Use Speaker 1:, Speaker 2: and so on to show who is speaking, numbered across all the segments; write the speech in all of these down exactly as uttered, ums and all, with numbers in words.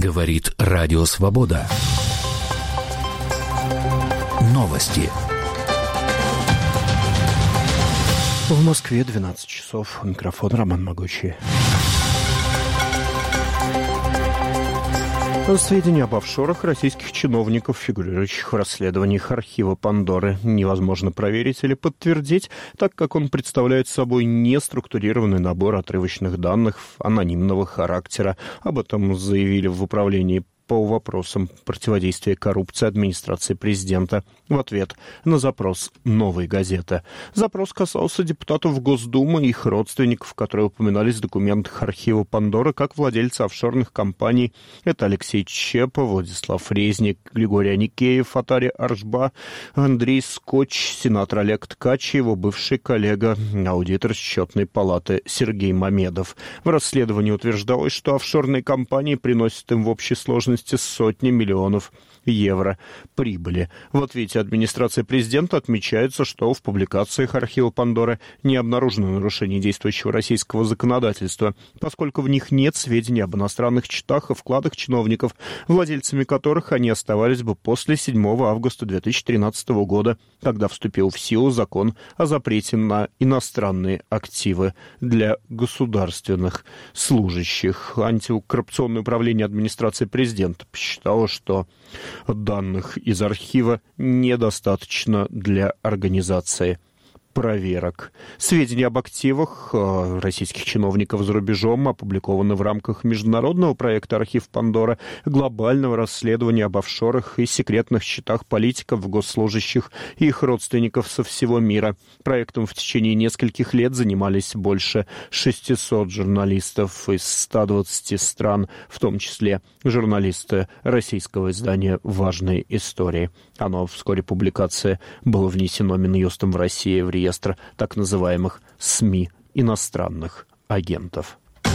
Speaker 1: Говорит Радио Свобода. Новости.
Speaker 2: В Москве двенадцать часов. Микрофон Роман Могучий. Сведения об офшорах российских чиновников, фигурирующих в расследованиях архива Пандоры, невозможно проверить или подтвердить, так как он представляет собой неструктурированный набор отрывочных данных анонимного характера. Об этом заявили в управлении по вопросам противодействия коррупции администрации президента в ответ на запрос «Новой газеты». Запрос касался депутатов Госдумы и их родственников, которые упоминались в документах архива Пандоры как владельцы офшорных компаний. Это Алексей Чепа, Владислав Резник, Григорий Аникеев, Атари Аршба, Андрей Скотч, сенатор Олег Ткач и его бывший коллега, аудитор счетной палаты Сергей Мамедов. В расследовании утверждалось, что офшорные компании приносят им в общей сложности сотни миллионов евро прибыли. В ответе администрации президента отмечается, что в публикациях архива Пандоры не обнаружено нарушений действующего российского законодательства, поскольку в них нет сведений об иностранных счетах и вкладах чиновников, владельцами которых они оставались бы после седьмого августа две тысячи тринадцатого года, когда вступил в силу закон о запрете на иностранные активы для государственных служащих. Антикоррупционное управление администрации президента посчитало, что данных из архива недостаточно для организации проверок. Сведения об активах э, российских чиновников за рубежом опубликованы в рамках международного проекта «Архив Пандора», глобального расследования об офшорах и секретных счетах политиков, госслужащих и их родственников со всего мира. Проектом в течение нескольких лет занимались больше шестисот журналистов из ста двадцати стран, в том числе журналисты российского издания «Важные истории». Оно вскоре публикации было внесено Минюстом в России в реестр так называемых СМИ иностранных агентов.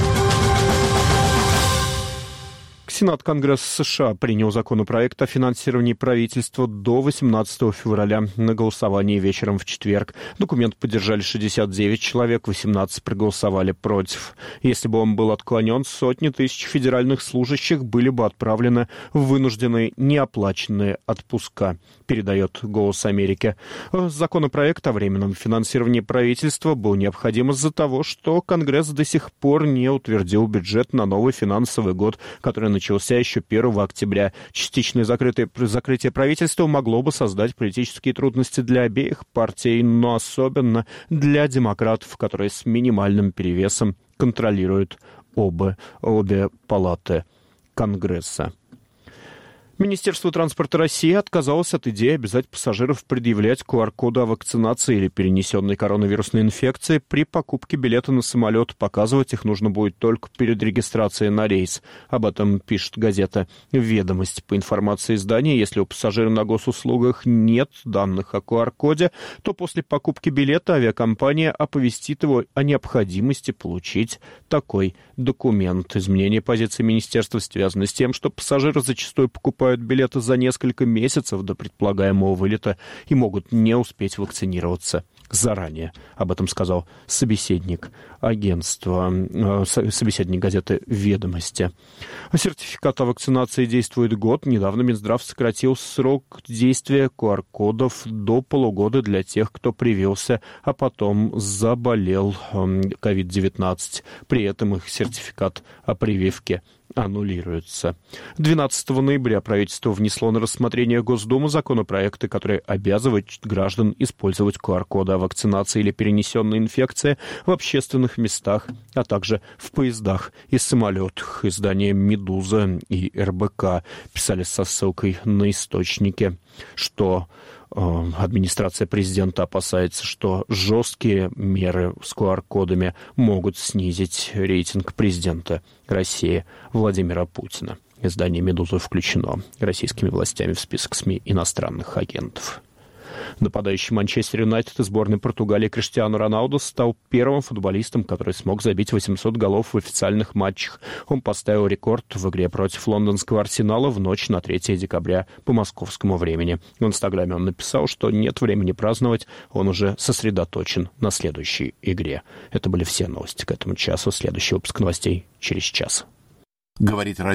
Speaker 2: Сенат Конгресса США принял законопроект о финансировании правительства до восемнадцатого февраля на голосовании вечером в четверг. Документ поддержали шестьдесят девять человек, восемнадцать проголосовали против. Если бы он был отклонен, сотни тысяч федеральных служащих были бы отправлены в вынужденные неоплаченные отпуска, передает «Голос Америки». Законопроект о временном финансировании правительства был необходим из-за того, что Конгресс до сих пор не утвердил бюджет на новый финансовый год, который начался начался еще первого октября. Частичное закрытие, закрытие правительства могло бы создать политические трудности для обеих партий, но особенно для демократов, которые с минимальным перевесом контролируют оба, обе палаты Конгресса. Министерство транспорта России отказалось от идеи обязать пассажиров предъявлять ку ар-коды о вакцинации или перенесенной коронавирусной инфекции при покупке билета на самолет. Показывать их нужно будет только перед регистрацией на рейс. Об этом пишет газета «Ведомость». По информации издания, если у пассажира на госуслугах нет данных о ку ар-коде, то после покупки билета авиакомпания оповестит его о необходимости получить такой документ. Изменение позиции министерства связано с тем, что пассажиры зачастую покупают билеты за несколько месяцев до предполагаемого вылета и могут не успеть вакцинироваться заранее. Об этом сказал собеседник агентства, э, собеседник газеты «Ведомости». Сертификат о вакцинации действует год. Недавно Минздрав сократил срок действия ку ар-кодов до полугода для тех, кто привился, а потом заболел ковид девятнадцать. При этом их сертификат о прививке аннулируется. двенадцатого ноября правительство внесло на рассмотрение Госдумы законопроекты, которые обязывают граждан использовать ку ар-коды о вакцинации или перенесенной инфекции в общественных местах, а также в поездах и самолетах. Издания «Медуза» и эр бэ ка писали со ссылкой на источники, что администрация президента опасается, что жесткие меры с ку ар-кодами могут снизить рейтинг президента России Владимира Путина. Издание «Медуза» включено российскими властями в список СМИ иностранных агентов. Нападающий Манчестер Юнайтед и сборной Португалии Криштиану Роналду стал первым футболистом, который смог забить восемьсот голов в официальных матчах. Он поставил рекорд в игре против лондонского Арсенала в ночь на третьего декабря по московскому времени. В Инстаграме он написал, что нет времени праздновать, он уже сосредоточен на следующей игре. Это были все новости к этому часу. Следующий выпуск новостей через час.
Speaker 1: Говорит